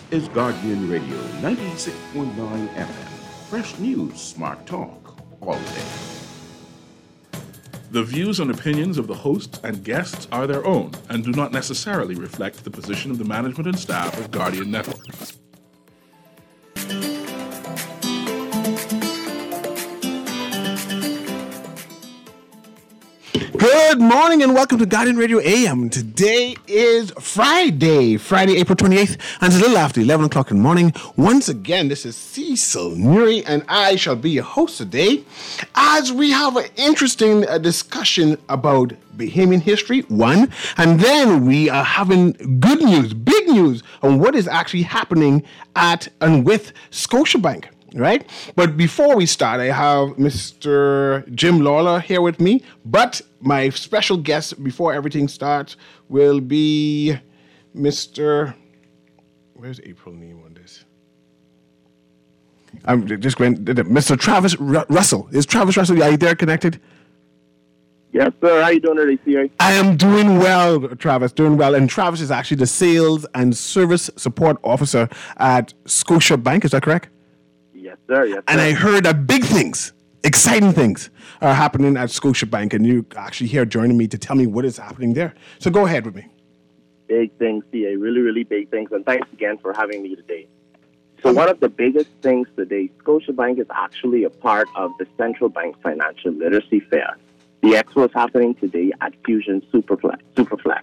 is Guardian Radio 96.9 FM. Fresh news, smart talk, all day. The views and opinions of the hosts and guests are their own and do not necessarily reflect the position of the management and staff of Guardian Network. Good morning and welcome to Guardian Radio AM. Today is Friday, April 28th, and it's a little after 11 o'clock in the morning. Once again, this is Cecil Nuri, and I shall be your host today as we have an interesting discussion about Bahamian history, one, and then we are having good news, big news on what is actually happening at and with Scotiabank. Right? But before we start, I have Mr. Jim Lawler here with me. But my special guest before everything starts will be Mr. Where's April name on this? I'm just going. Mr. Travis Russell. Is Travis Russell? Are you there connected? Yes, sir. How you doing today, CA? I am doing well, Travis. Doing well. And Travis is actually the Sales and Service Support Officer at Scotiabank. Is that correct? Yes, sir. Yes, sir. And I heard that big things, exciting things are happening at Scotiabank, and you actually here joining me to tell me what is happening there. So go ahead with me. Big things, CA. Really, really big things. And thanks again for having me today. So one of the biggest things today, Scotiabank is actually a part of the Central Bank Financial Literacy Fair. The expo is happening today at Fusion Superflex.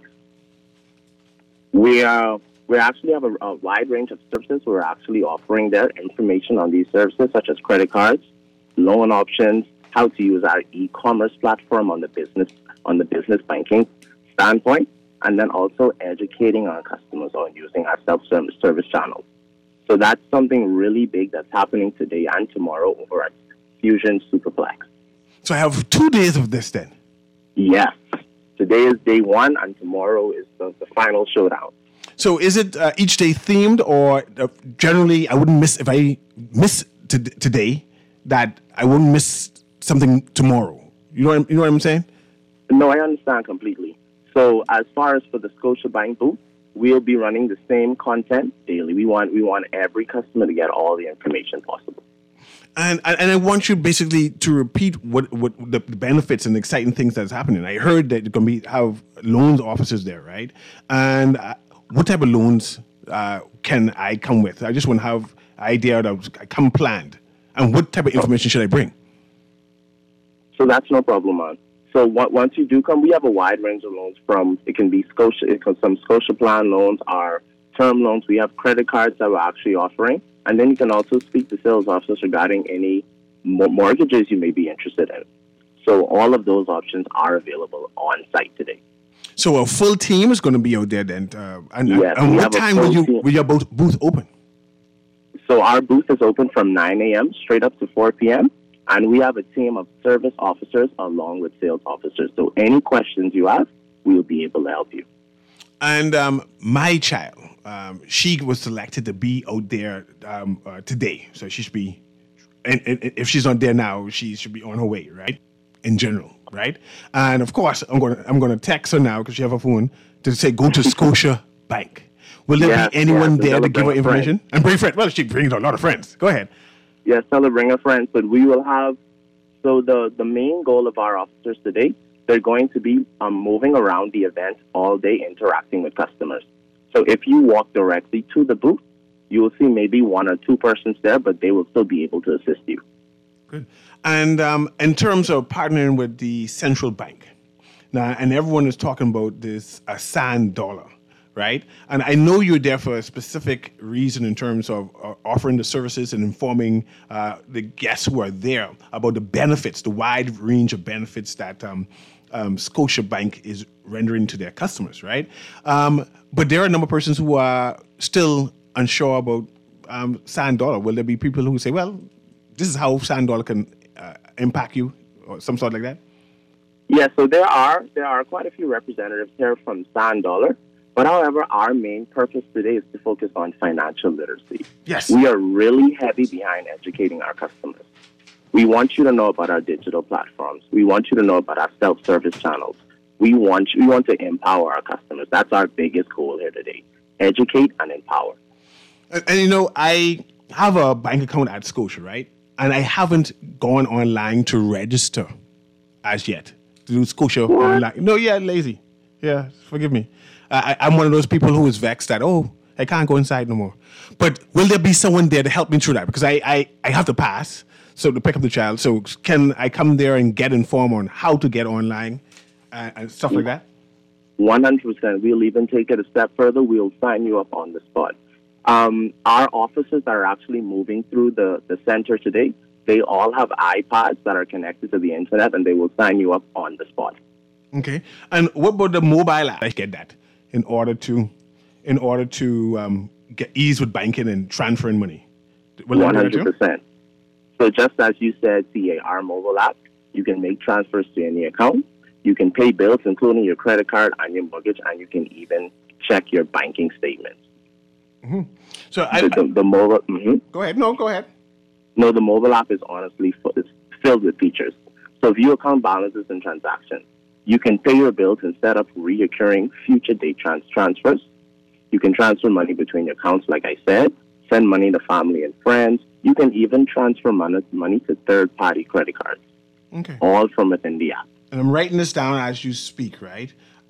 We actually have a wide range of services. We're actually offering there information on these services, such as credit cards, loan options, how to use our e-commerce platform on the business banking standpoint, and then also educating our customers on using our self-service channels. So that's something really big that's happening today and tomorrow over at Fusion Superflex. So I have 2 days of this then? Yes. Today is day one, and tomorrow is the final showdown. So is it each day themed, or generally I wouldn't miss, if I miss today, that I wouldn't miss something tomorrow? You know what I'm saying? No, I understand completely. So as far as for the Scotiabank booth, we'll be running the same content daily. We want every customer to get all the information possible. And I want you basically to repeat what the benefits and exciting things that's happening. I heard that you're going to have loans officers there, right? And what type of loans can I come with? I just want to have an idea that I come planned. And what type of information should I bring? So that's no problem, man. So once you do come, we have a wide range of loans it can be some Scotia Plan loans, our term loans. We have credit cards that we're actually offering. And then you can also speak to sales officers regarding any mortgages you may be interested in. So all of those options are available on site today. So a full team is going to be out there then. Yes, and what time will your booth open? So our booth is open from 9 a.m. straight up to 4 p.m. And we have a team of service officers along with sales officers. So any questions you have, we will be able to help you. And my child, she was selected to be out there today. So she should be, and if she's not there now, she should be on her way, right? In general, right? And of course, I'm gonna text her now because she have a phone to say go to Scotia Bank. Will there be anyone there to give her information? And bring friends. Well, she brings a lot of friends. Go ahead. Yes, tell her bring her friends. But we will have. So the main goal of our officers today, they're going to be moving around the event all day, interacting with customers. So if you walk directly to the booth, you will see maybe one or two persons there, but they will still be able to assist you. Good. And in terms of partnering with the central bank, now, and everyone is talking about this sand dollar, right? And I know you're there for a specific reason in terms of offering the services and informing the guests who are there about the benefits, the wide range of benefits that Scotiabank is rendering to their customers, right? But there are a number of persons who are still unsure about sand dollar. Will there be people who say, well, this is how sand dollar can impact you, or some sort like that? Yeah, so there are quite a few representatives here from Sand Dollar, but however, our main purpose today is to focus on financial literacy. Yes. We are really heavy behind educating our customers. We want you to know about our digital platforms. We want you to know about our self-service channels. We want to empower our customers. That's our biggest goal here today. Educate and empower. And I have a bank account at Scotia, right? And I haven't gone online to register as yet to do Scotia online. No, yeah, lazy. Yeah, forgive me. I'm one of those people who is vexed that, I can't go inside no more. But will there be someone there to help me through that? Because I have to pass, so to pick up the child. So can I come there and get informed on how to get online and stuff like that? 100%. We'll even take it a step further. We'll sign you up on the spot. Our officers that are actually moving through the center today, they all have iPads that are connected to the internet, and they will sign you up on the spot. Okay. And what about the mobile app? I get that in order to get ease with banking and transferring money. 100%. So just as you said, CAR mobile app, you can make transfers to any account. You can pay bills, including your credit card and your mortgage, and you can even check your banking statements. Mm-hmm. So the mobile. Mm-hmm. Go ahead. No, go ahead. No, the mobile app is honestly it's filled with features. So view account balances and transactions. You can pay your bills instead of reoccurring future date transfers. You can transfer money between your accounts, like I said. Send money to family and friends. You can even transfer money to third-party credit cards. Okay. All from within the app. And I'm writing this down as you speak, right?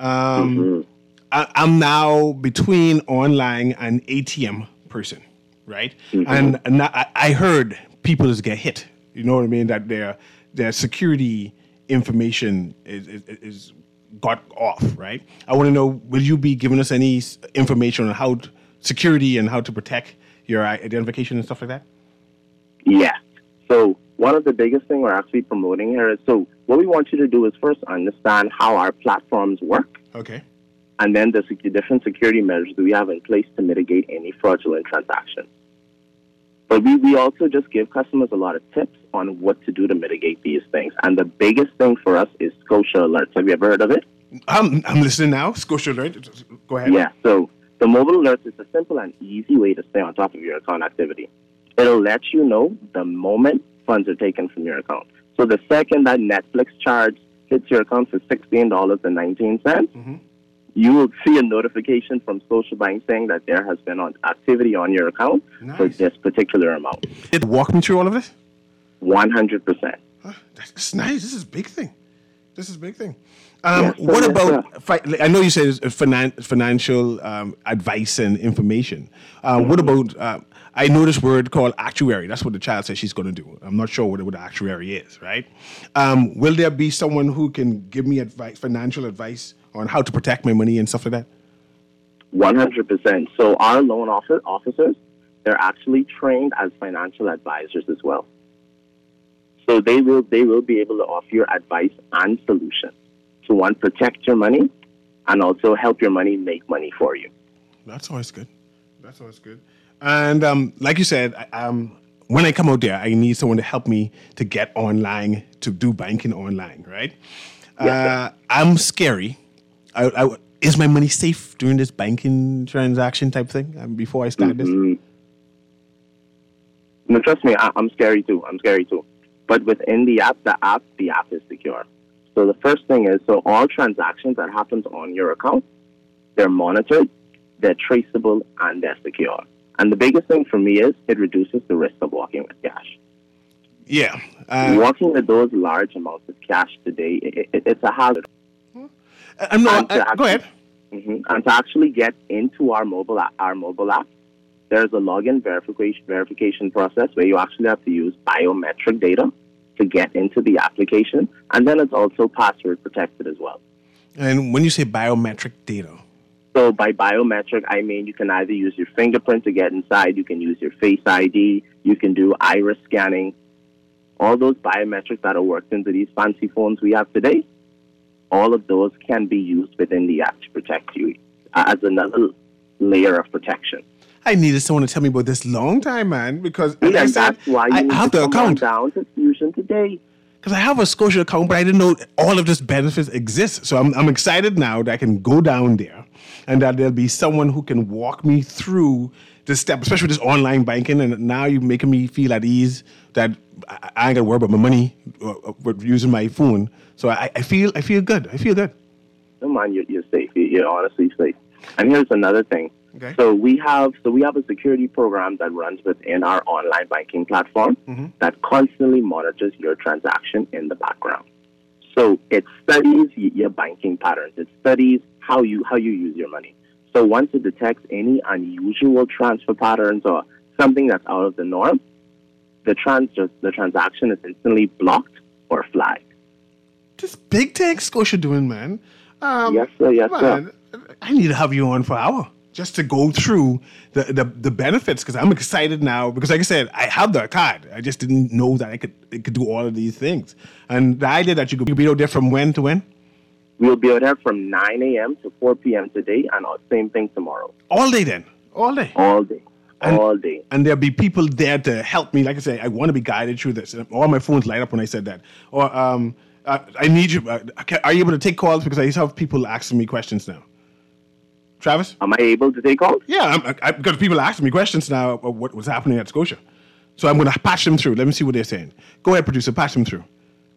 I'm now between online and ATM person, right? Mm-hmm. And I heard people just get hit. You know what I mean? That their security information is got off, right? I want to know, will you be giving us any information on how security and how to protect your identification and stuff like that? Yeah. So one of the biggest things we're actually promoting here is, so what we want you to do is first understand how our platforms work. Okay. And then the different security measures that we have in place to mitigate any fraudulent transactions. But we also just give customers a lot of tips on what to do to mitigate these things. And the biggest thing for us is Scotia Alerts. Have you ever heard of it? I'm listening now. Scotia Alert. Go ahead. Yeah. So the mobile alerts is a simple and easy way to stay on top of your account activity. It'll let you know the moment funds are taken from your account. So the second that Netflix charge hits your account for $16.19, you will see a notification from Scotiabank saying that there has been activity on your account for this particular amount. It walk me through all of this? 100%. That's nice. This is a big thing. So what about, I know you said it's financial advice and information. What about, I know this word called actuary. That's what the child says she's going to do. I'm not sure what the actuary is, right? Will there be someone who can give me financial advice on how to protect my money and stuff like that? 100%. So our loan officers, they're actually trained as financial advisors as well. So they will be able to offer you advice and solutions to, one, protect your money and also help your money make money for you. That's always good. And like you said, when I come out there, I need someone to help me to get online, to do banking online, right? Yes, I'm scary. Is my money safe during this banking transaction type thing before I start this? No, trust me, I'm scary too. But within the app is secure. So the first thing is, so all transactions that happens on your account, they're monitored, they're traceable, and they're secure. And the biggest thing for me is it reduces the risk of walking with cash. Yeah. Walking with those large amounts of cash today, it's a hazard. Go ahead. And to actually get into our mobile app, there's a login verification process where you actually have to use biometric data to get into the application. And then it's also password protected as well. And when you say biometric data? So by biometric, I mean you can either use your fingerprint to get inside, you can use your Face ID, you can do iris scanning. All those biometrics that are worked into these fancy phones we have today, all of those can be used within the app to protect you as another layer of protection. I needed someone to tell me about this long time, man, because that's why you I have the account down to Fusion today. Because I have a Scotia account, but I didn't know all of this benefits exist. So I'm excited now that I can go down there and that there'll be someone who can walk me through this step, especially with this online banking. And now you're making me feel at ease that I ain't got to worry about my money using my phone. So I feel good. No, man, you're safe. You're honestly safe. And here's another thing. Okay. So we have a security program that runs within our online banking platform that constantly monitors your transaction in the background. So it studies your banking patterns. It studies how you use your money. So once it detects any unusual transfer patterns or something that's out of the norm, the transaction is instantly blocked or flagged. This big thing Scotia doing, man. Yes, sir. Yes, man, sir. I need to have you on for an hour just to go through the benefits, because I'm excited now. Because like I said, I have the card. I just didn't know that it could do all of these things. And the idea that you could be out there from when to when? We'll be out there from 9 a.m. to 4 p.m. today, and same thing tomorrow. All day then? All day? All day. All day. And there'll be people there to help me. Like I say, I want to be guided through this. All my phones light up when I said that. Or I need you. Are you able to take calls? Because I used to have people asking me questions now. Travis? Am I able to take calls? Yeah, because people are asking me questions now of what was happening at Scotia. So I'm going to patch them through. Let me see what they're saying. Go ahead, producer. Patch them through.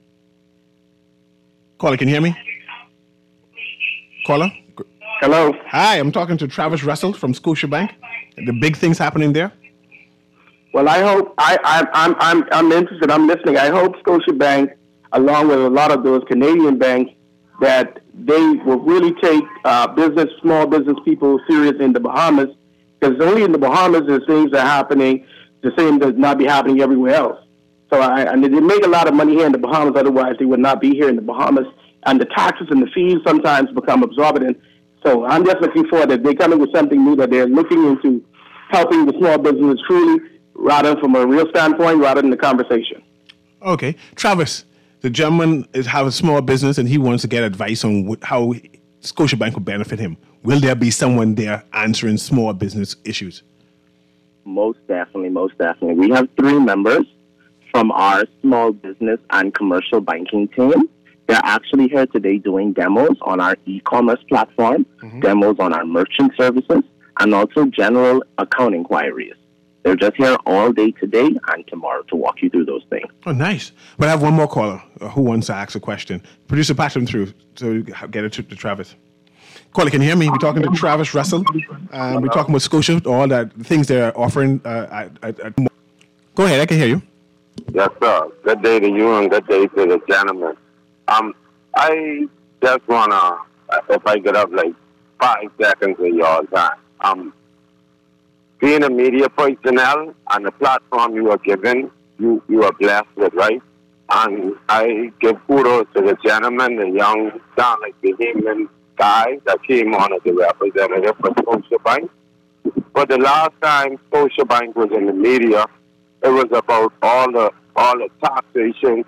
Caller, can you hear me? Caller? Hello. Hi, I'm talking to Travis Russell from Scotiabank. The big things happening there. Well, I hope I'm interested. I'm listening. I hope Scotiabank, along with a lot of those Canadian banks, that they will really take small business people serious in the Bahamas, because only in the Bahamas there's things that are happening the same does not be happening everywhere else. So and they make a lot of money here in the Bahamas. Otherwise, they would not be here in the Bahamas. And the taxes and the fees sometimes become exorbitant. So I'm just looking forward that they're coming with something new, that they're looking into helping the small business truly, rather from a real standpoint, rather than the conversation. Okay. Travis, the gentleman has a small business and he wants to get advice on how Scotiabank will benefit him. Will there be someone there answering small business issues? Most definitely, most definitely. We have 3 members from our small business and commercial banking team. They're actually here today doing demos on our e-commerce platform, demos on our merchant services, and also general account inquiries. They're just here all day today and tomorrow to walk you through those things. Oh, nice. But I have one more caller who wants to ask a question. Producer, patch them through so we get it to Travis. Caller, can you hear me? We're talking to Travis Russell. We're talking about Scotia, all the things they're offering. Go ahead, I can hear you. Yes, sir. Good day to you and good day to the gentleman. I just want to, if I could have like 5 seconds of your time. Being a media personnel and the platform you are given, you are blessed with, right? And I give kudos to the gentleman, the young, sound like Bahamian guy that came on as a representative for Scotiabank. But the last time Scotiabank was in the media, it was about all the taxations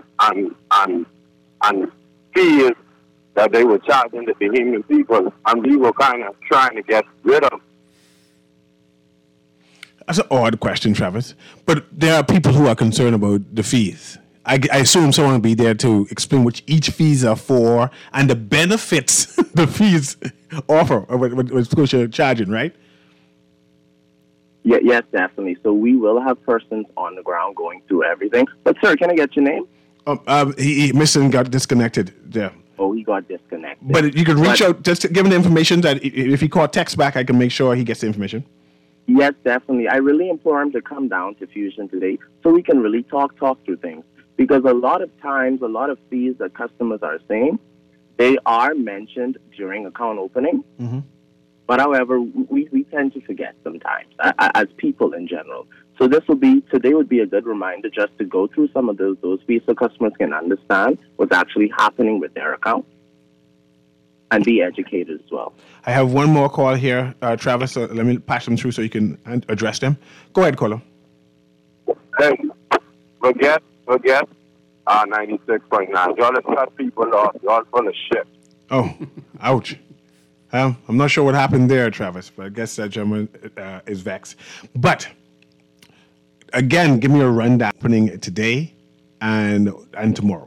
and fees that they were charging the Bahamian people, and we were kind of trying to get rid of. That's an odd question, Travis. But there are people who are concerned about the fees. I assume someone will be there to explain what each fees are for and the benefits the fees offer, or what Scotia charging, right? Yeah, yes, definitely. So we will have persons on the ground going through everything. But, sir, can I get your name? He missed and got disconnected there. Oh, he got disconnected. But you can reach out, just to give him the information that if he called text back, I can make sure he gets the information. Yes, definitely. I really implore him to come down to Fusion today so we can really talk through things. Because a lot of times, a lot of fees that customers are saying, they are mentioned during account opening. Mm-hmm. But however, we tend to forget sometimes as people in general. So today would be a good reminder just to go through some of those fees so customers can understand what's actually happening with their account and be educated as well. I have one more call here, Travis. So let me pass them through so you can address them. Go ahead, caller. Hey, forget 96.9. Y'all have cut people off. Y'all full of shit. Oh, ouch. I'm not sure what happened there, Travis, but I guess that gentleman is vexed. But again, give me a rundown happening today and tomorrow.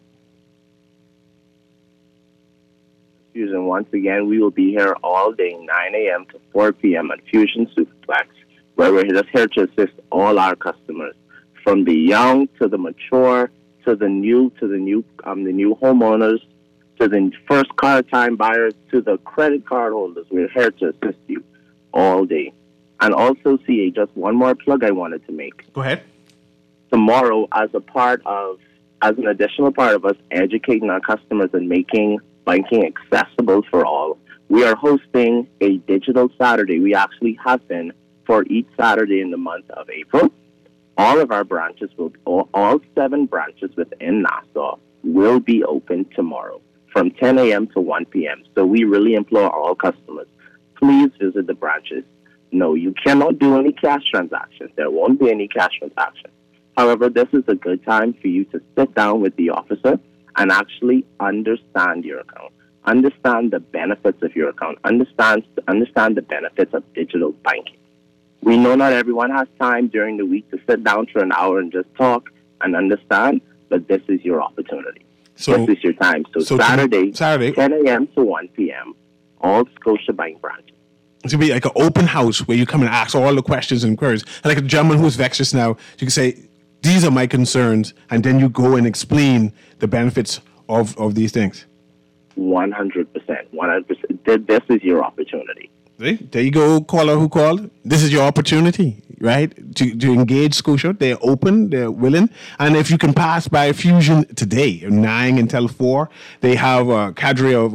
Fusion, once again, we will be here all day, 9 a.m. to 4 p.m. at Fusion Superplex, where we're just here to assist all our customers, from the young to the mature to the new homeowners, to the first car time buyers, to the credit card holders. We're here to assist you. all day. And also, CA, just one more plug I wanted to make. Go ahead. Tomorrow, as an additional part of us educating our customers and making banking accessible for all, we are hosting a digital Saturday. We actually have been for each Saturday in the month of April. All of our branches all 7 branches within Nassau will be open tomorrow from 10 a.m. to 1 p.m. So we really implore all customers, please visit the branches. No, you cannot do any cash transactions. There won't be any cash transactions. However, this is a good time for you to sit down with the officer and actually understand your account, understand the benefits of your account, understand the benefits of digital banking. We know not everyone has time during the week to sit down for an hour and just talk and understand, but this is your opportunity. So, this is your time. So Saturday, 10 a.m. to 1 p.m., all Scotiabank branches. It's going to be like an open house where you come and ask all the questions and queries. And like a gentleman who's vexed just now, you can say, these are my concerns, and then you go and explain the benefits of these things. 100%. 100%. This is your opportunity. See? There you go, caller who called. This is your opportunity, right? To engage Scotia. They're open, they're willing. And if you can pass by Fusion today, 9 until 4, they have a cadre of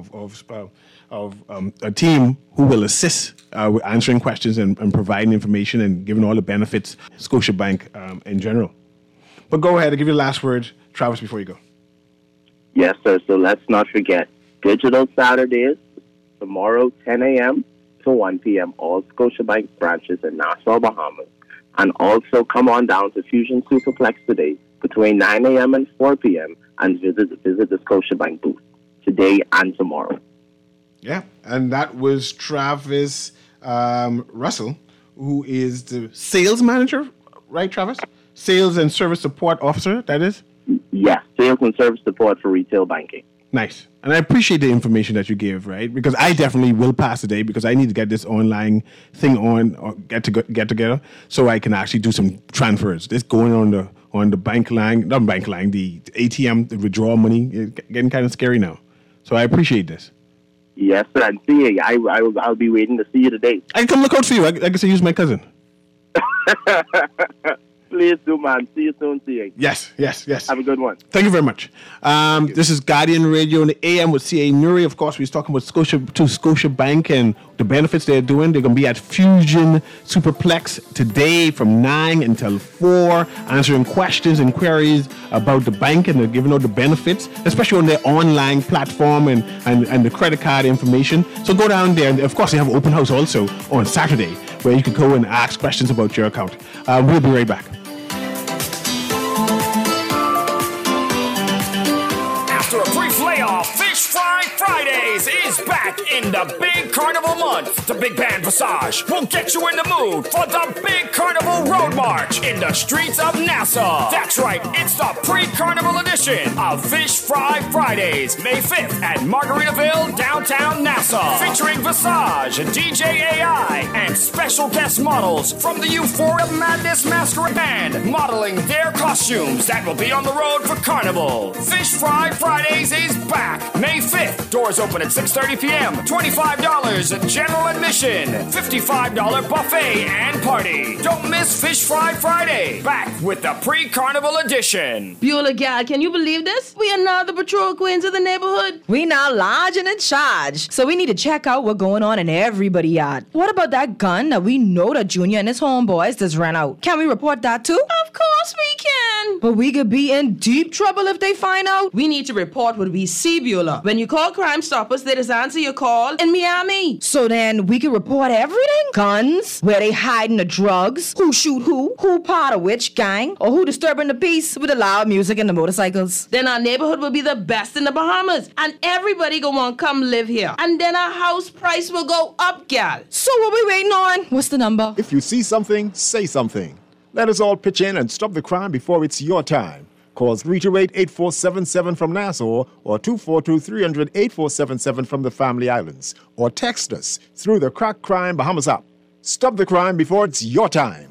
a team who will assist with answering questions and providing information and giving all the benefits Scotiabank in general. But go ahead, I'll give you the last word, Travis, before you go. Yes, sir. So let's not forget, Digital Saturdays, tomorrow, 10 a.m. to 1 p.m., all Scotiabank branches in Nassau, Bahamas. And also come on down to Fusion Superplex today between 9 a.m. and 4 p.m. and visit the Scotiabank booth today and tomorrow. Yeah, and that was Travis Russell, who is the sales manager, right, Travis? Sales and Service Support Officer, that is? Yes, sales and service support for retail banking. Nice. And I appreciate the information that you gave, right? Because I definitely will pass today because I need to get this online thing on or get together so I can actually do some transfers. This going on the bank line, not bank line, the ATM, the withdrawal money, it's getting kind of scary now. So I appreciate this. Yes, sir. And see you. I'll be waiting to see you today. I can come look out for you. I can say use my cousin. Please do, man. See you soon, CA. Yes. Have a good one. Thank you very much. This is Guardian Radio in the AM with CA Nuri. Of course, we was talking about Scotiabank and the benefits they're doing. They're going to be at Fusion Superplex today from 9 until 4, answering questions and queries about the bank, and they're giving out the benefits, especially on their online platform and the credit card information. So go down there. And of course, they have open house also on Saturday where you can go and ask questions about your account. We'll be right back. After a brief layoff, Fish Fry Fridays is back in the big carnival month. The Big Band Visage will get you in the mood for the big carnival road march in the streets of Nassau. That's right, it's the pre-carnival edition of Fish Fry Fridays, May 5th at Margaritaville, downtown Nassau. Featuring Visage, DJ AI, and special guest models from the Euphoria Madness Masquerade Band, modeling their costumes that will be on the road for carnival. Fish Fry Fridays is back May 5th. Doors open at 6:30 p.m. $25 general admission. $55 buffet and party. Don't miss Fish Fry Friday. Back with the pre-carnival edition. Beulah gal, can you believe this? We are now the patrol queens of the neighborhood. We now large and in charge. So we need to check out what's going on in everybody's yard. What about that gun that we know that Junior and his homeboys just ran out? Can we report that too? Of course we can. But we could be in deep trouble if they find out. We need to report what we see, Beulah. When you call Crime Stoppers, they just answer your call in Miami. So then we can report everything? Guns, where they hiding the drugs, who shoot who part of which gang, or who disturbing the peace with the loud music and the motorcycles. Then our neighborhood will be the best in the Bahamas, and everybody gonna want to come live here. And then our house price will go up, gal. So what we waiting on? What's the number? If you see something, say something. Let us all pitch in and stop the crime before it's your time. Call 328-8477 from Nassau or 242-300-8477 from the Family Islands. Or text us through the Crack Crime Bahamas app. Stop the crime before it's your time.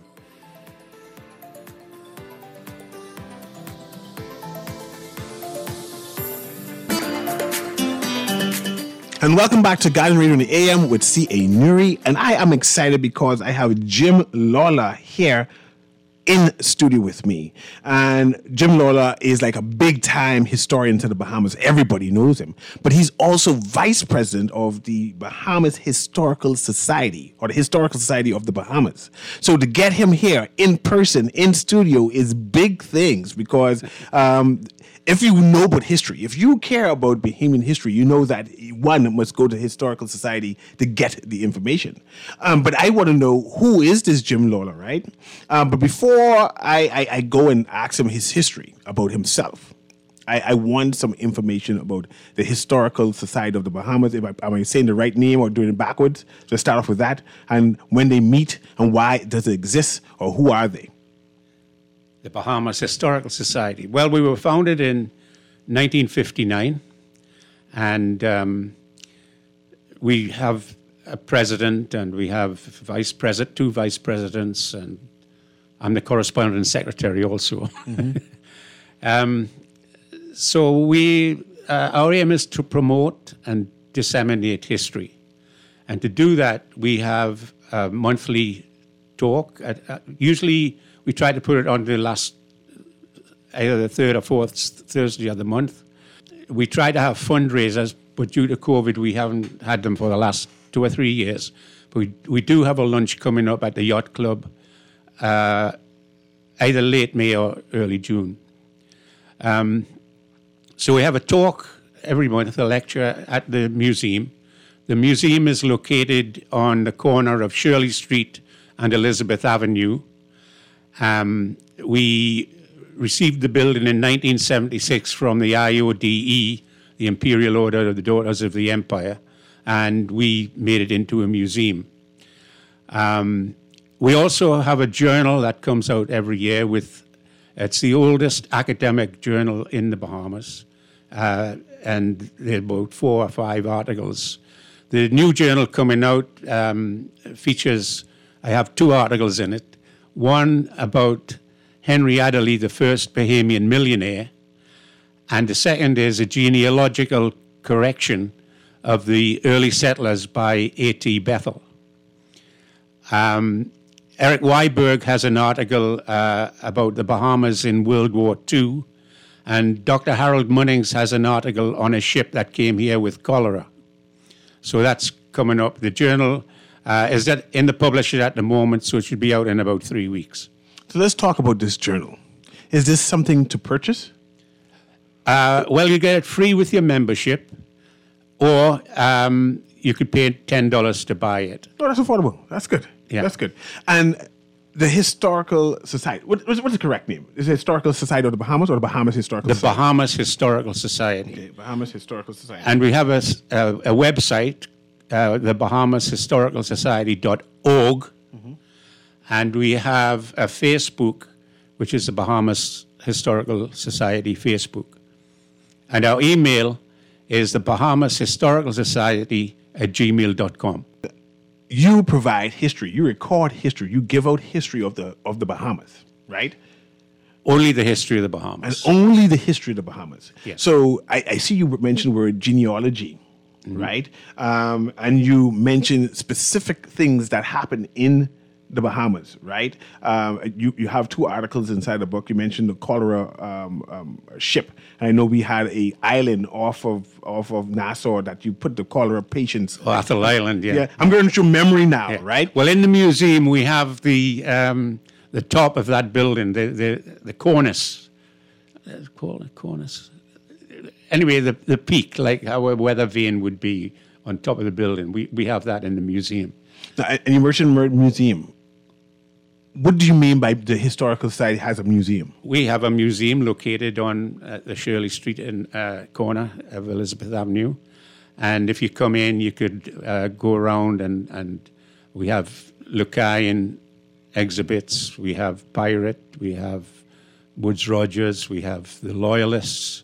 And welcome back to Garden Radio in the AM with C.A. Nuri. And I am excited because I have Jim Lawler here in studio with me. And Jim Lawler is like a big-time historian to the Bahamas. Everybody knows him. But he's also vice president of the Bahamas Historical Society, or the Historical Society of the Bahamas. So to get him here in person, in studio, is big things because if you know about history, if you care about Bahamian history, you know that one must go to Historical Society to get the information. But I want to know, who is this Jim Lawler, right? But before I go and ask him his history about himself, I want some information about the Historical Society of the Bahamas. Am I saying the right name or doing it backwards? So start off with that. And when they meet and why does it exist, or who are they? The Bahamas Historical Society. Well, we were founded in 1959, and we have a president, and we have two vice presidents, and I'm the correspondent secretary also. Mm-hmm. So our aim is to promote and disseminate history, and to do that, we have a monthly talk. Usually, we try to put it on the last, either the third or fourth Thursday of the month. We try to have fundraisers, but due to COVID, we haven't had them for the last 2 or 3 years. But we do have a lunch coming up at the Yacht Club, either late May or early June. So we have a talk every month, a lecture at the museum. The museum is located on the corner of Shirley Street and Elizabeth Avenue. We received the building in 1976 from the IODE, the Imperial Order of the Daughters of the Empire, and we made it into a museum. We also have a journal that comes out every year it's the oldest academic journal in the Bahamas, and there are about 4 or 5 articles. The new journal coming out features, I have 2 articles in it. One about Henry Adderley, the first Bahamian millionaire, and the second is a genealogical correction of the early settlers by A.T. Bethel. Eric Weiberg has an article about the Bahamas in World War II, and Dr. Harold Munnings has an article on a ship that came here with cholera. So that's coming up. The journal is that in the publisher at the moment, so it should be out in about 3 weeks. So let's talk about this journal. Is this something to purchase? Well, you get it free with your membership, or you could pay $10 to buy it. Oh, that's affordable. That's good. Yeah. That's good. And the Historical Society, what's the correct name? Is it Historical Society of the Bahamas or the Bahamas Historical Society? The Bahamas Historical Society. Okay, Bahamas Historical Society. And we have a website, the Bahamas Historical Society.org, mm-hmm. and we have a Facebook, which is the Bahamas Historical Society Facebook. And our email is the Bahamas Historical Society @gmail.com. You provide history, you record history, you give out history of the Bahamas, right? Only the history of the Bahamas. And only the history of the Bahamas. Yes. So I see you mentioned the word genealogy, mm-hmm. right? And you mentioned specific things that happen in the Bahamas, right? You have 2 articles inside the book. You mentioned the cholera ship. And I know we had a island off of Nassau that you put the cholera patients. Oh, Athol Island, yeah. Yeah, I'm going through memory now, yeah. Right? Well, in the museum we have the top of that building, the cornice. Call it cornice. Anyway, the peak, like how a weather vane would be on top of the building. We have that in the museum. Now, and you mentioned museum. What do you mean by the Historical Society has a museum? We have a museum located on the Shirley Street corner of Elizabeth Avenue. And if you come in, you could go around and we have Lucayan exhibits. We have Pirate. We have Woodes Rogers. We have the Loyalists.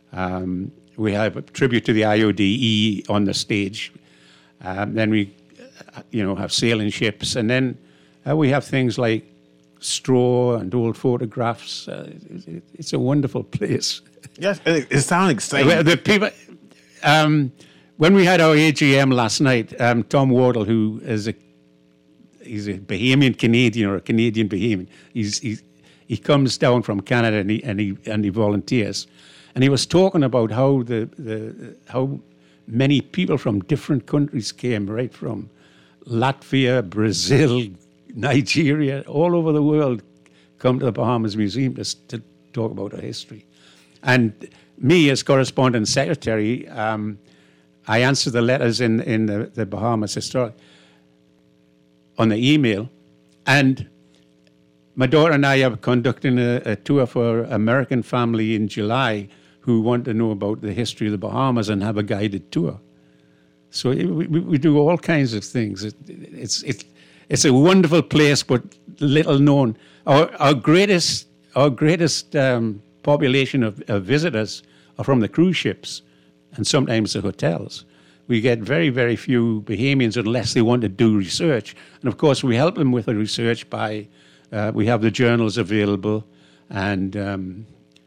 We have a tribute to the IODE on the stage. Then we have sailing ships. And then we have things like straw and old photographs. It's a wonderful place. Yes, it sounds exciting. The people, when we had our AGM last night, Tom Wardle, who is he's a Bahamian Canadian or a Canadian Bahamian, he comes down from Canada and he volunteers, and he was talking about how how many people from different countries came, right from Latvia, Brazil, Nigeria, all over the world, come to the Bahamas Museum to talk about our history. And me, as correspondent secretary, I answer the letters in the Bahamas Historic on the email. And my daughter and I are conducting a tour for an American family in July who want to know about the history of the Bahamas and have a guided tour. So we do all kinds of things. It's a wonderful place, but little known. Our greatest population of visitors are from the cruise ships and sometimes the hotels. We get very, very few Bahamians unless they want to do research. And of course, we help them with the research by, we have the journals available. And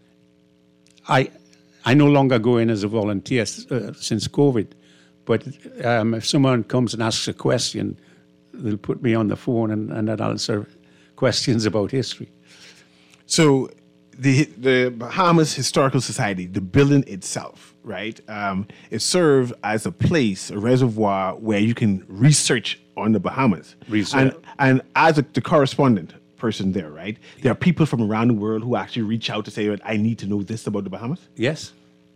I no longer go in as a volunteer since COVID. But if someone comes and asks a question, they'll put me on the phone and I'll answer questions about history. So the Bahamas Historical Society, the building itself, right, it serves as a place, a reservoir where you can research on the Bahamas. And as the correspondent person there, right, there are people from around the world who actually reach out to say, I need to know this about the Bahamas? Yes.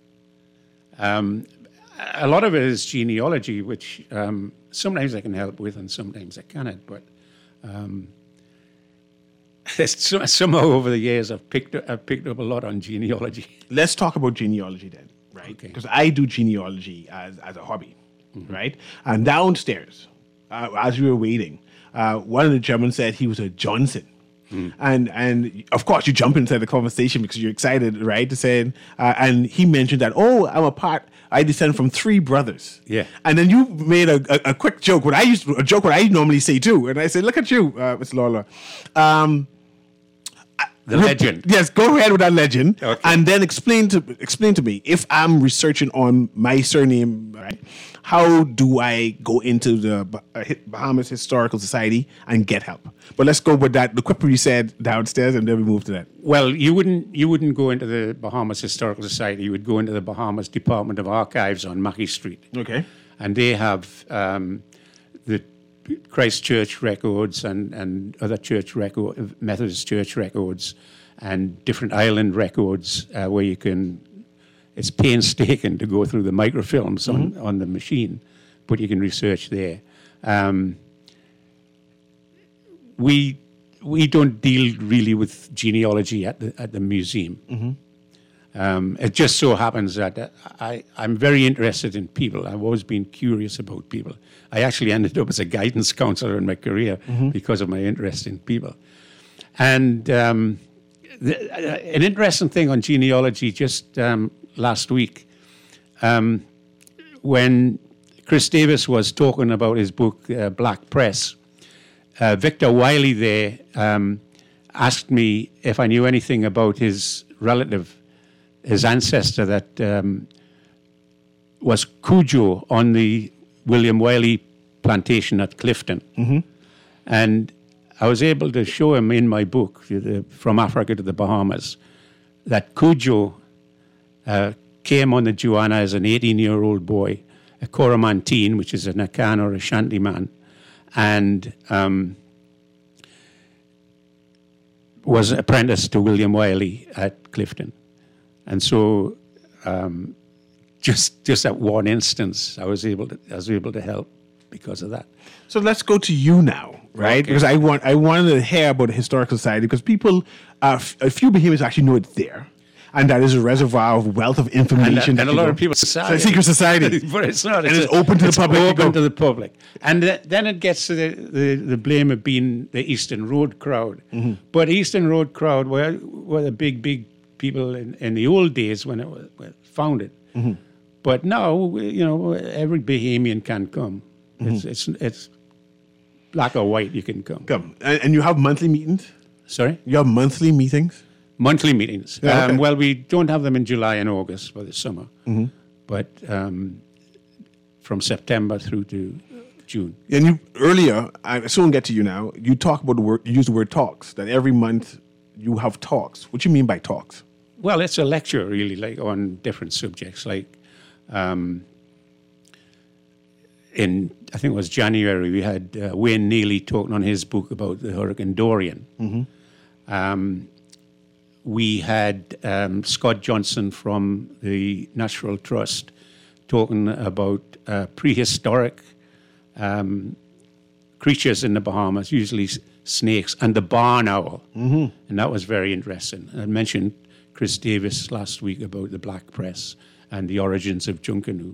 A lot of it is genealogy, which sometimes I can help with and sometimes I cannot. But somehow over the years I've picked up a lot on genealogy. Let's talk about genealogy then, right? Because I do genealogy as a hobby, right? And downstairs, as we were waiting, one of the gentlemen said he was a Johnson. And of course you jump into the conversation because you're excited, right? To say, and he mentioned that, I descend from 3 brothers. Yeah. And then you made a quick joke, what I normally say too. And I said, look at you, Mr. Lawler. The legend. Yes, go ahead with that legend. Okay. And then explain to me, if I'm researching on my surname, right, how do I go into the Bahamas Historical Society and get help? But let's go with that, the quick you said downstairs, and then we move to that. Well, you wouldn't go into the Bahamas Historical Society. You would go into the Bahamas Department of Archives on Mackey Street. Okay. And they have the Christchurch records and other Methodist church records and different island records where you can, it's painstaking to go through the microfilms on the machine, but you can research there. We don't deal really with genealogy at the museum. It just so happens that I'm very interested in people. I've always been curious about people. I actually ended up as a guidance counselor in my career because of my interest in people. And an interesting thing on genealogy just last week, when Chris Davis was talking about his book, Black Press, Victor Wiley there asked me if I knew anything about his relative, his ancestor that was Cujo on the William Wiley plantation at Clifton. And I was able to show him in my book, From Africa to the Bahamas, that Cujo came on the Joanna as an 18-year-old boy, a Coromantine, which is an Akan or a Shanty man, and was apprenticed to William Wiley at Clifton. And so, just that one instance, I was able to help because of that. So let's go to you now, right? Okay. Because I wanted to hear about the Historical Society because people, a few Bahamians actually know it's there, and that is a reservoir of wealth of information. And a lot of people say it's a secret society, but it's not. It's open to the public. Open to the public, and then it gets to the blame of being the Eastern Road crowd. But Eastern Road crowd were the big people in the old days when it was founded. But now, every Bahamian can come. It's black or white, you can come. And you have monthly meetings? Sorry? You have monthly meetings? Monthly meetings. Yeah, okay. Well, we don't have them in July and August for the summer. But from September through to June. And you earlier, I soon get to you now. You talk about the word, you use the word talks. That every month you have talks. What do you mean by talks? Well, it's a lecture really, like on different subjects. Like in I think it was January, we had Wayne Neely talking on his book about the Hurricane Dorian. Mm-hmm. We had Scott Johnson from the Natural Trust talking about prehistoric creatures in the Bahamas, usually snakes, and the barn owl. Mm-hmm. And that was very interesting. I mentioned Chris Davis last week about the black press and the origins of Junkanoo.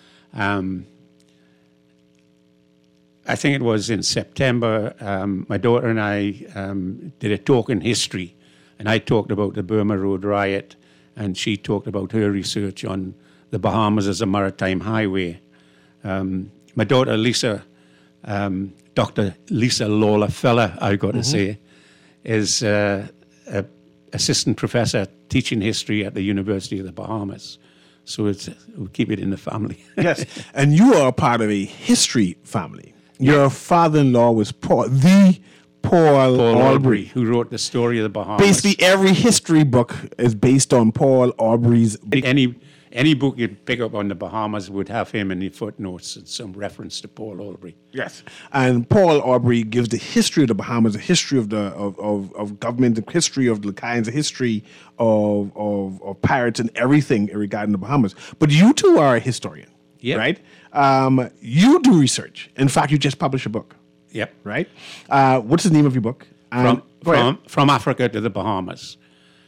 I think it was in September, my daughter and I did a talk in history, and I talked about the Burma Road riot, and she talked about her research on the Bahamas as a maritime highway. My daughter, Lisa, Dr. Lisa Lawler Feller, I got to say, is a assistant professor teaching history at the University of the Bahamas. So we'll keep it in the family. Yes, and you are part of a history family. Your father-in-law was Paul Aubrey, who wrote the story of the Bahamas. Basically, every history book is based on Paul Aubrey's. Any book you'd pick up on the Bahamas would have him in the footnotes and some reference to Paul Aubrey. Yes, and Paul Aubrey gives the history of the Bahamas, the history of the of government, the history of the kinds, the history of pirates and everything regarding the Bahamas. But you too are a historian, right? You do research. In fact, you just published a book. Yep. Right. What's the name of your book? From Africa to the Bahamas.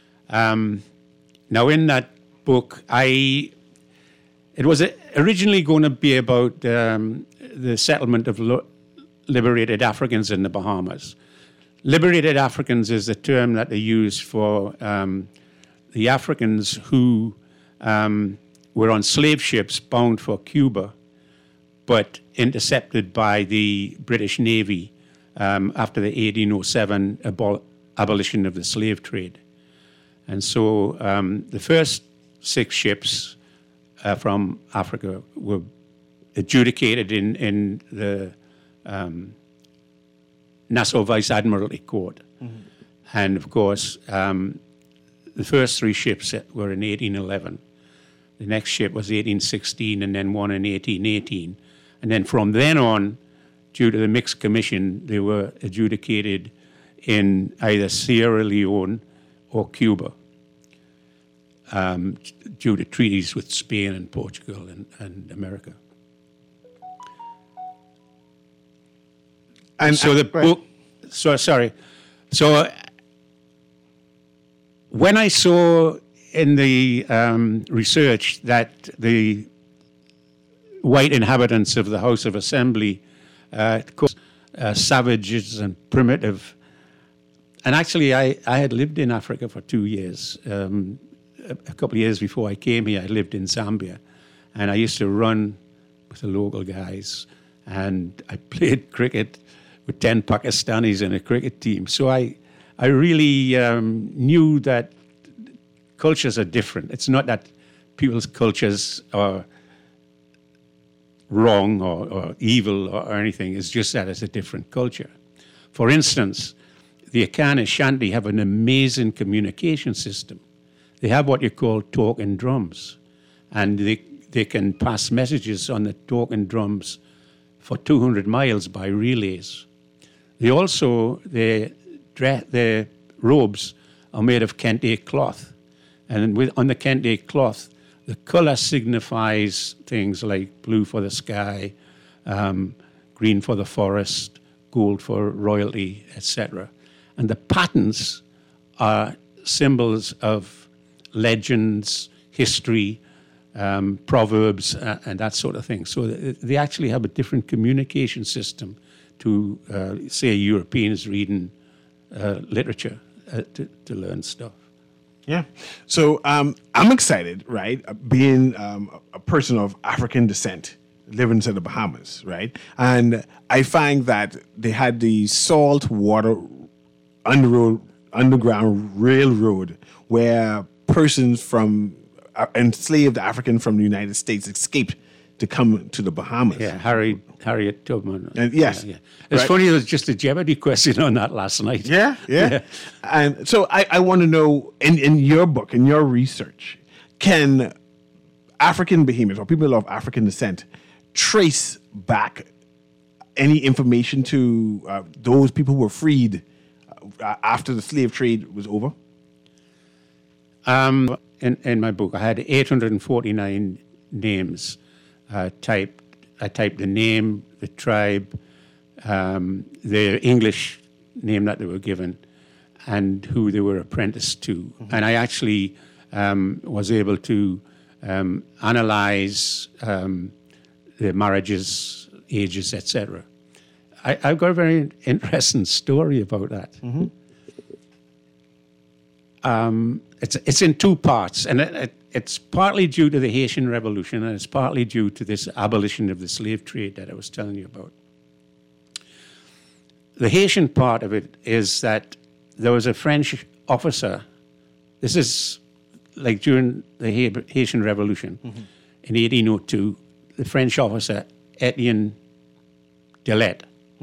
Now, in that book, it was originally going to be about the settlement of liberated Africans in the Bahamas. Liberated Africans is the term that they use for the Africans who were on slave ships bound for Cuba, but intercepted by the British Navy after the 1807 abolition of the slave trade. And so the first 6 ships from Africa were adjudicated in the Nassau Vice Admiralty Court. Mm-hmm. And of course, the first 3 ships were in 1811. The next ship was 1816, and then one in 1818. And then from then on, due to the mixed commission, they were adjudicated in either Sierra Leone or Cuba, due to treaties with Spain and Portugal and America. And so the book, So when I saw in the research that the white inhabitants of the House of Assembly, savages and primitive. And actually, I had lived in Africa for 2 years. A couple of years before I came here, I lived in Zambia. And I used to run with the local guys. And I played cricket with 10 Pakistanis in a cricket team. So I really knew that cultures are different. It's not that people's cultures are wrong or evil or anything. It's just that it's a different culture. For instance, the Akan Ashanti have an amazing communication system. They have what you call talking drums, and they can pass messages on the talking drums for 200 miles by relays. They also, their robes are made of kente cloth, and on the kente cloth, the color signifies things like blue for the sky, green for the forest, gold for royalty, etc. And the patterns are symbols of legends, history, proverbs, and that sort of thing. So they actually have a different communication system to, say, Europeans reading literature to learn stuff. Yeah. So I'm excited, right? Being a person of African descent, living in the Bahamas, right? And I find that they had the salt water underground railroad where persons from enslaved African from the United States escaped to come to the Bahamas. Yeah, Harriet Tubman. And yes. Yeah. It's Right. funny, there was just a Jeopardy question on that last night. Yeah. And so I want to know, in your book, in your research, can African Bahamians or people of African descent trace back any information to those people who were freed after the slave trade was over? In my book, I had 849 names typed. I typed the name, the tribe, their English name that they were given, and who they were apprenticed to. Mm-hmm. And I actually was able to analyze their marriages, ages, etc. I've got a very interesting story about that. Mm-hmm. It's in two parts, and it's partly due to the Haitian Revolution, and it's partly due to this abolition of the slave trade that I was telling you about. The Haitian part of it is that there was a French officer. This is like during the Haitian Revolution in 1802. The French officer Etienne Delette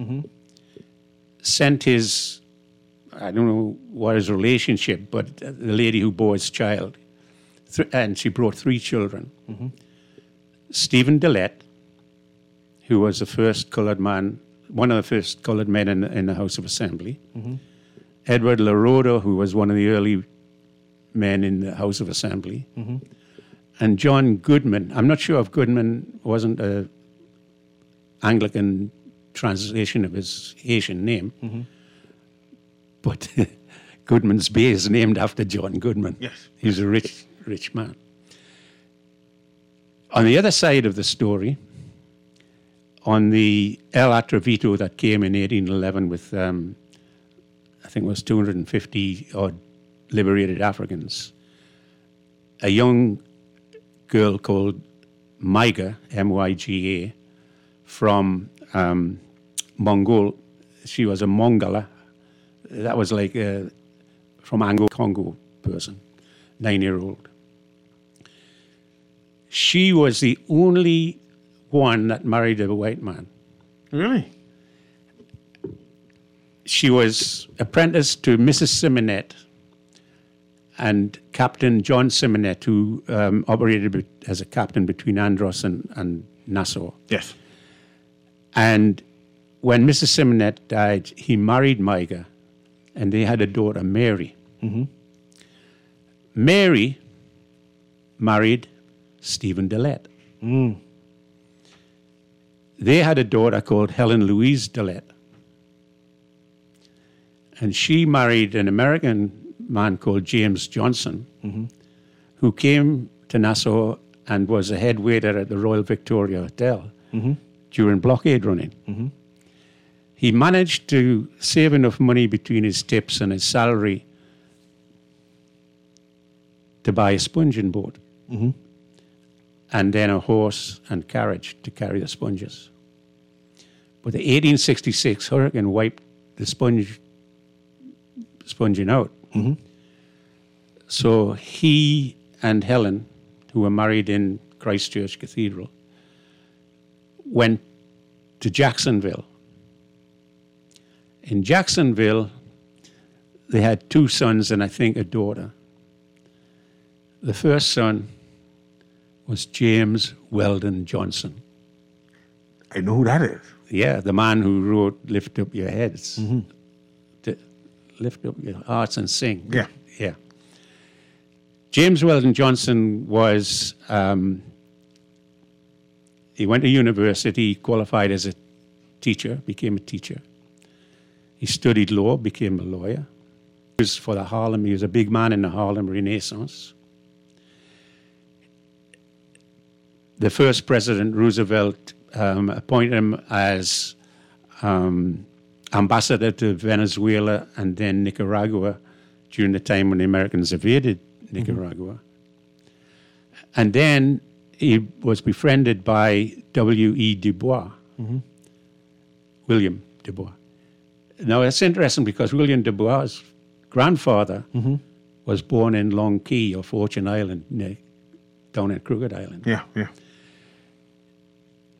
sent his, I don't know what his relationship, but the lady who bore his child, and she brought 3 children. Stephen Delette, who was the first colored man, one of the first colored men in the House of Assembly. Edward Laroda, who was one of the early men in the House of Assembly. And John Goodman. I'm not sure if Goodman wasn't an Anglican translation of his Haitian name, but Goodman's Bay is named after John Goodman. Yes. He's a rich man. On the other side of the story, on the El Atravito that came in 1811 with, I think it was 250 odd liberated Africans, a young girl called Myga, M-Y-G-A, from Mongol. She was a Mongala. That was like from Congo person, 9-year-old. She was the only one that married a white man. Really? She was apprenticed to Mrs. Simonet and Captain John Simonet, who operated as a captain between Andros and Nassau. Yes. And when Mrs. Simonet died, he married Myga, and they had a daughter, Mary. Mary married Stephen Delette. They had a daughter called Helen Louise Delette. And she married an American man called James Johnson, who came to Nassau and was a head waiter at the Royal Victoria Hotel during blockade running. He managed to save enough money between his tips and his salary to buy a sponging boat and then a horse and carriage to carry the sponges. But the 1866 hurricane wiped the sponging out. So he and Helen, who were married in Christchurch Cathedral, went to Jacksonville. In Jacksonville, they had 2 sons and I think a daughter. The first son was James Weldon Johnson. I know who that is. Yeah, the man who wrote Lift Up Your Heads. To lift up your hearts and sing. Yeah. James Weldon Johnson was, he went to university, qualified as a teacher, became a teacher. He studied law, became a lawyer. He was for the Harlem, he was a big man in the Harlem Renaissance. The first President, Roosevelt, appointed him as ambassador to Venezuela and then Nicaragua during the time when the Americans invaded Nicaragua. And then he was befriended by W.E. Du Bois, William Du Bois. Now, it's interesting because William Du Bois' grandfather was born in Long Key or Fortune Island, down at Crooked Island. Yeah.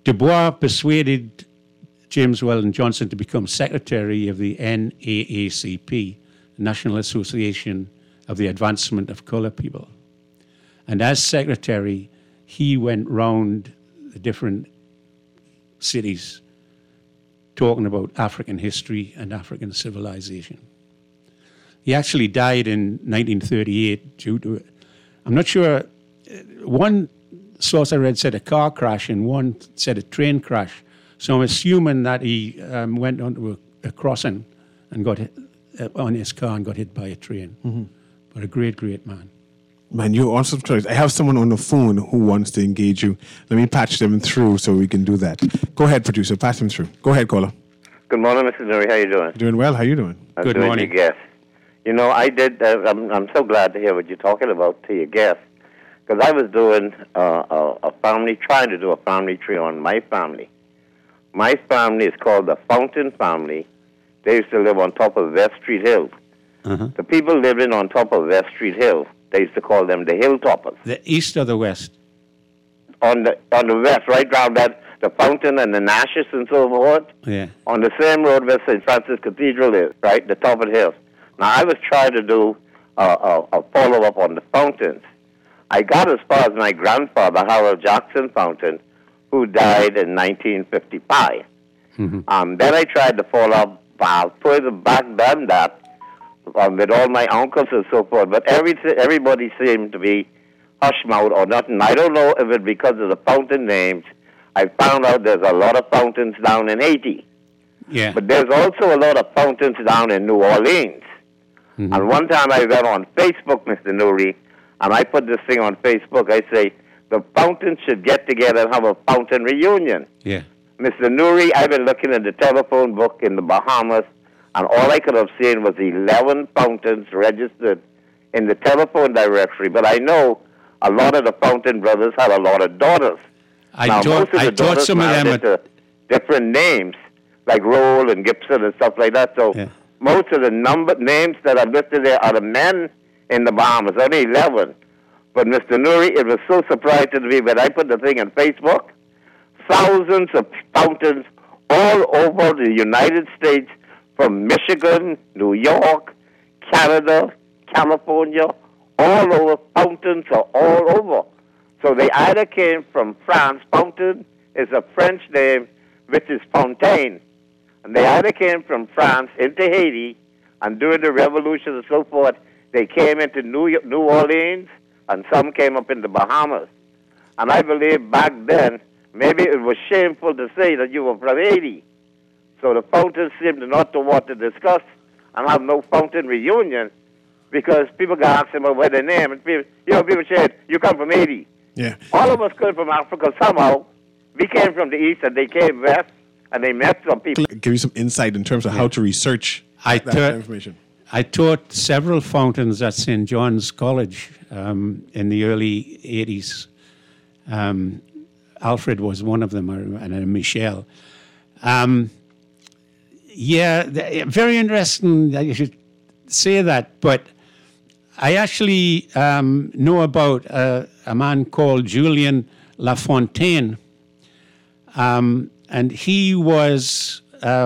Du Bois persuaded James Weldon Johnson to become secretary of the NAACP, National Association of the Advancement of Colored People. And as secretary, he went round the different cities talking about African history and African civilization. He actually died in 1938 due to, I'm not sure, one source I read said a car crash and one said a train crash. So I'm assuming that he went onto a crossing and got hit, on his car and got hit by a train. Mm-hmm. But a great, great man. Man, you're awesome choice. I have someone on the phone who wants to engage you. Let me patch them through so we can do that. Go ahead, producer. Patch them through. Go ahead, caller. Good morning, Mr. Nuri. How you doing? Doing well. How you doing? Good morning. Your guest. You know, I did. I'm so glad to hear what you're talking about to your guest, because I was doing trying to do a family tree on my family. My family is called the Fountain family. They used to live on top of West Street Hill. Uh-huh. The people living on top of West Street Hill, they used to call them the Hilltoppers. The east or the west? On the west, right around that, the Fountain and the Nashes and so forth. Yeah. On the same road where St. Francis Cathedral is, right, the top of the hill. Now, I was trying to do a follow-up on the fountains. I got as far as my grandfather, Harold Jackson Fountain, who died in 1955. Mm-hmm. Then I tried to follow up further back than that with all my uncles and so forth. But everybody seemed to be hush-mouthed or nothing. I don't know if it's because of the fountain names. I found out there's a lot of fountains down in Haiti. Yeah. But there's also a lot of fountains down in New Orleans. Mm-hmm. And one time I went on Facebook, Mr. Nuri, and I put this thing on Facebook. I say, the fountains should get together and have a fountain reunion. Yeah. Mr. Nuri, I've been looking at the telephone book in the Bahamas, and all I could have seen was 11 fountains registered in the telephone directory. But I know a lot of the Fountain brothers had a lot of daughters. I thought some of them had different names, like Roll and Gibson and stuff like that. So yeah. Most of the names that are listed there are the men in the Bahamas, only 11. But, Mr. Nuri, it was so surprising to me when I put the thing on Facebook. Thousands of fountains all over the United States, from Michigan, New York, Canada, California, all over. Fountains are all over. So they either came from France. Fountain is a French name, which is fontaine. And they either came from France into Haiti, and during the revolution and so forth, they came into New Orleans, and some came up in the Bahamas. And I believe back then, maybe it was shameful to say that you were from Haiti. So the fountains seemed not to want to discuss and have no fountain reunion, because people got asked them about their name. And people said, you come from Haiti. Yeah. All of us come from Africa somehow. We came from the east and they came west, and they met some people. Give you some insight in terms of how to research that information. I taught several fountains at St. John's College in the early 80s. Alfred was one of them, and Michelle. Very interesting that you should say that, but I actually know about a man called Julien Lafontaine, and he was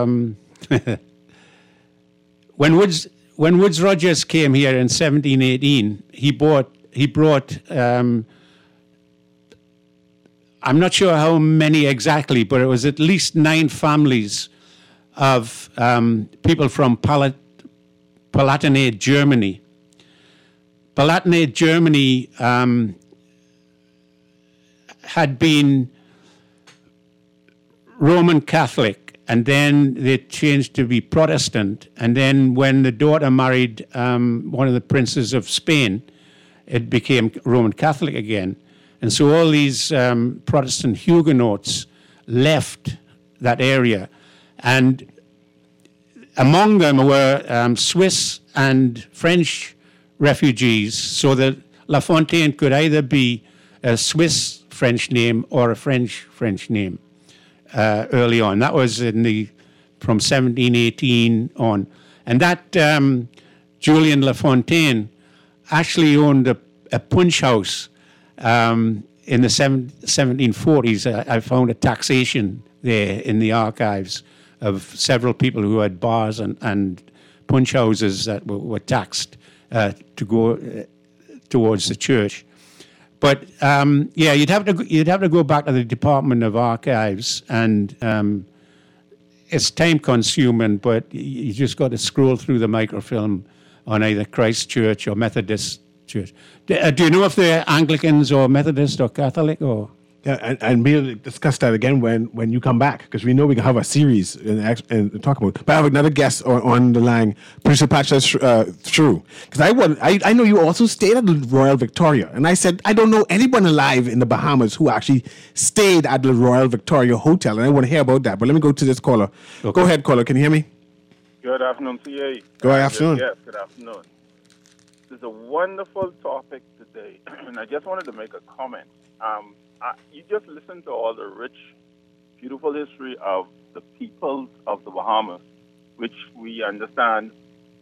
when Woodes Rogers came here in 1718. He brought. I'm not sure how many exactly, but it was at least 9 families of people from Palatinate, Germany. Palatinate, Germany had been Roman Catholic, and then they changed to be Protestant. And then when the daughter married one of the princes of Spain, it became Roman Catholic again. And so all these Protestant Huguenots left that area. And among them were Swiss and French refugees, so that Lafontaine could either be a Swiss French name or a French name early on. That was from 1718 on. And that Julien Lafontaine actually owned a punch house in the 1740s, I found a taxation there in the archives of several people who had bars and punch houses that were taxed to go towards the church. But you'd have to go back to the Department of Archives, and it's time consuming. But you just got to scroll through the microfilm on either Christ Church or Methodist Church. Do you know if they're Anglicans or Methodist or Catholic or? Yeah, and we'll discuss that again when you come back, because we know we can have a series and talk about it. But I have another guest on the line, Producer Patch, that's true. Because I know you also stayed at the Royal Victoria, and I said, I don't know anyone alive in the Bahamas who actually stayed at the Royal Victoria Hotel, and I want to hear about that. But let me go to this caller. Okay. Go ahead, caller. Can you hear me? Good afternoon, CA. Good afternoon. Yes, good afternoon. This is a wonderful topic today, and I just wanted to make a comment. You just listen to all the rich, beautiful history of the peoples of the Bahamas, which we understand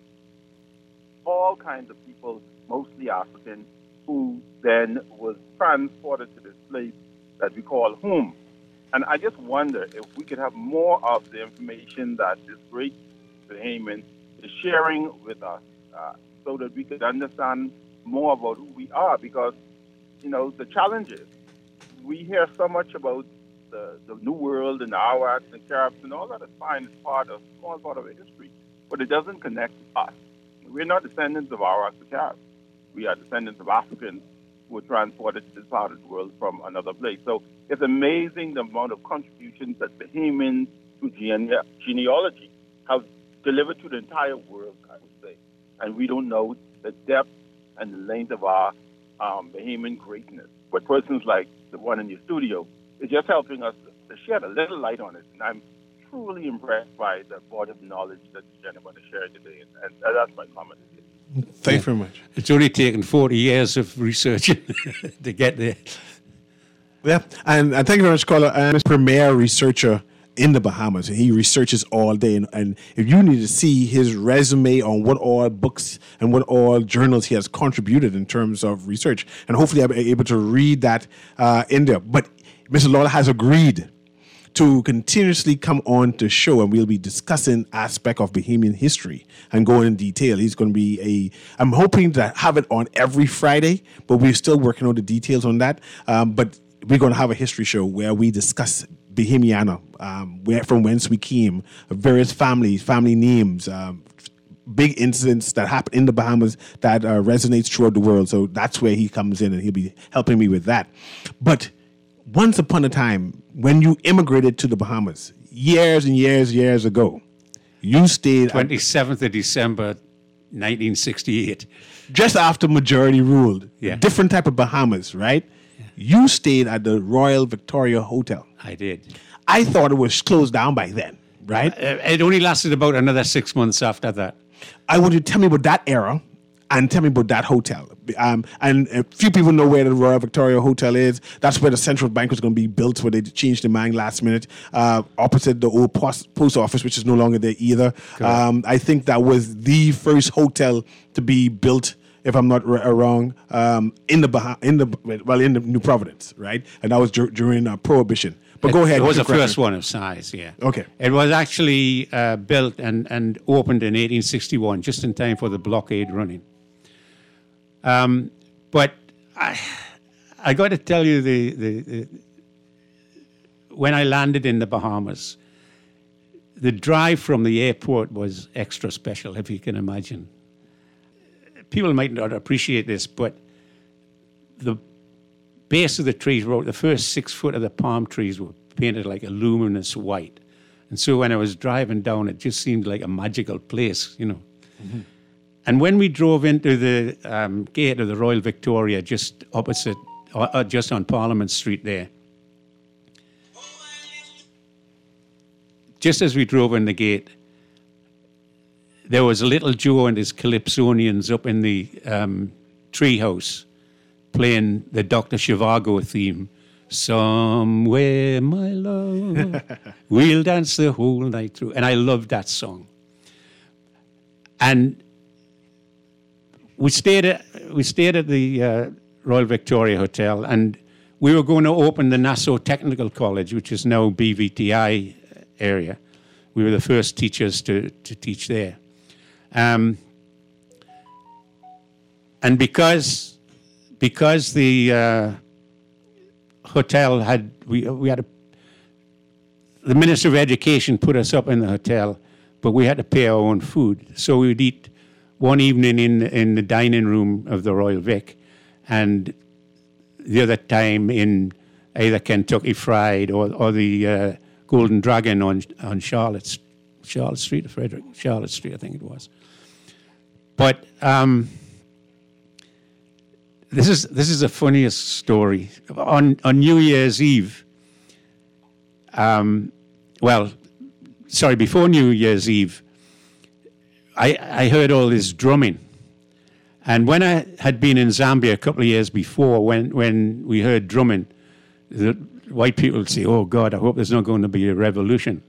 all kinds of people, mostly African, who then was transported to this place that we call home. And I just wonder if we could have more of the information that this great Bahamian is sharing with us, so that we could understand more about who we are, because, the challenges. We hear so much about the New World and the Arawaks and Caribs and all that is fine. It's small part of our history, but it doesn't connect us. We're not descendants of Arawaks or Caribs. We are descendants of Africans who were transported to this part of the world from another place. So it's amazing the amount of contributions that Bahamians through genealogy have delivered to the entire world, I would say. And we don't know the depth and the length of our Bahamian greatness. But persons like the one in your studio is just helping us to shed a little light on it. And I'm truly impressed by the body of knowledge that the gentleman has shared today. And that's my comment. Thank you very much. It's only taken 40 years of research to get there. Yeah, and thank you very much, caller. I'm a premier researcher in the Bahamas. He researches all day, and if you need to see his resume on what all books and what all journals he has contributed in terms of research, and hopefully I'll be able to read that in there. But Mr. Lawler has agreed to continuously come on the show, and we'll be discussing aspect of Bahamian history and going in detail. He's going to be I'm hoping to have it on every Friday, but we're still working on the details on that. But we're going to have a history show where we discuss Bahamiana, from whence we came, various families, family names, big incidents that happen in the Bahamas that resonates throughout the world. So that's where he comes in, and he'll be helping me with that. But once upon a time, when you immigrated to the Bahamas, years and years ago, you stayed 27th of December, 1968. Just after majority ruled. Yeah. Different type of Bahamas, right? Yeah. You stayed at the Royal Victoria Hotel. I did. I thought it was closed down by then, right? It only lasted about another 6 months after that. I want you to tell me about that era and tell me about that hotel. And a few people know where the Royal Victoria Hotel is. That's where the Central Bank was going to be built, where they changed their mind last minute, opposite the old post office, which is no longer there either. I think that was the first hotel to be built, if I'm not wrong, in the New Providence, right? And that was during Prohibition. But go ahead. It was the first one of size, yeah. Okay. It was actually built and opened in 1861, just in time for the blockade running. But I got to tell you, the when I landed in the Bahamas, the drive from the airport was extra special, if you can imagine. People might not appreciate this, but the base of the trees, the first 6 foot of the palm trees were painted like a luminous white. And so when I was driving down, it just seemed like a magical place, you know. Mm-hmm. And when we drove into the gate of the Royal Victoria, just opposite, just on Parliament Street there, just as we drove in the gate, there was Little Joe and his Calypsonians up in the treehouse playing the Dr. Zhivago theme. Somewhere, my love, we'll dance the whole night through. And I loved that song. And we stayed at the Royal Victoria Hotel, and we were going to open the Nassau Technical College, which is now BVTI area. We were the first teachers to teach there. And because the hotel had, the Minister of Education put us up in the hotel, but we had to pay our own food. So we would eat one evening in the dining room of the Royal Vic, and the other time in either Kentucky Fried or the Golden Dragon on Charlotte Street, or Charlotte Street, I think it was. But this is the funniest story. On New Year's Eve, before New Year's Eve, I heard all this drumming. And when I had been in Zambia a couple of years before, when we heard drumming, the white people would say, "Oh God, I hope there's not going to be a revolution."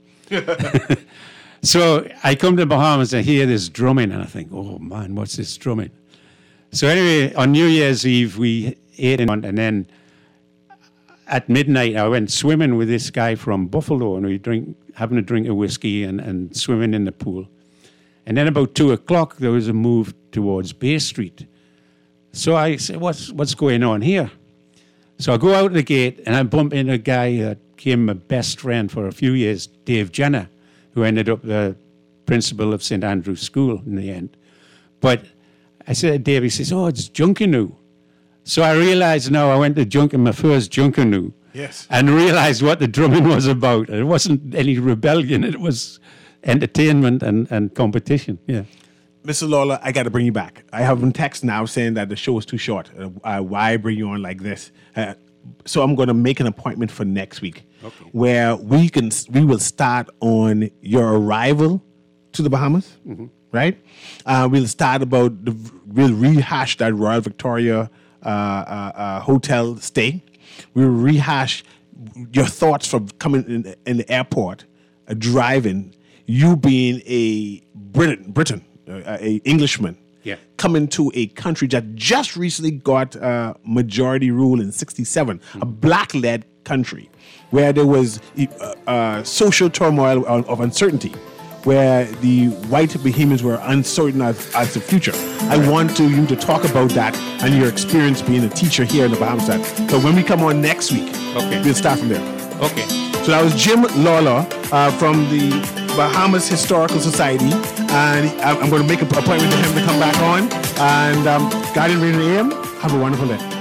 So I come to the Bahamas and hear this drumming, and I think, "Oh man, what's this drumming?" So anyway, on New Year's Eve, we ate and then at midnight, I went swimming with this guy from Buffalo, and we having a drink of whiskey and swimming in the pool. And then about 2:00, there was a move towards Bay Street. So I said, what's going on here? So I go out the gate, and I bump into a guy that became my best friend for a few years, Dave Jenner, who ended up the principal of St. Andrew's School in the end. But I said to Dave, he says, "Oh, it's Junkanoo." So I realized now I went to my first Junkanoo. Yes. And realized what the drumming was about. It wasn't any rebellion. It was entertainment and competition. Yeah. Mr. Lawler, I got to bring you back. I have a text now saying that the show is too short. Why bring you on like this? So I'm going to make an appointment for next week, where we will start on your arrival to the Bahamas, right? We'll start we'll rehash that Royal Victoria hotel stay. We'll rehash your thoughts from coming in the airport, driving, you being a Briton, a Englishman, coming to a country that just recently got majority rule in 1967, a black-led country where there was social turmoil of uncertainty, where the white Bahamians were uncertain as the future. I want you to talk about that and your experience being a teacher here in the Bahamas. So when we come on next week, we'll start from there. Okay. So that was Jim Lawler from the Bahamas Historical Society, and I'm going to make an appointment for him to come back on. And Guardian Radio AM, have a wonderful day.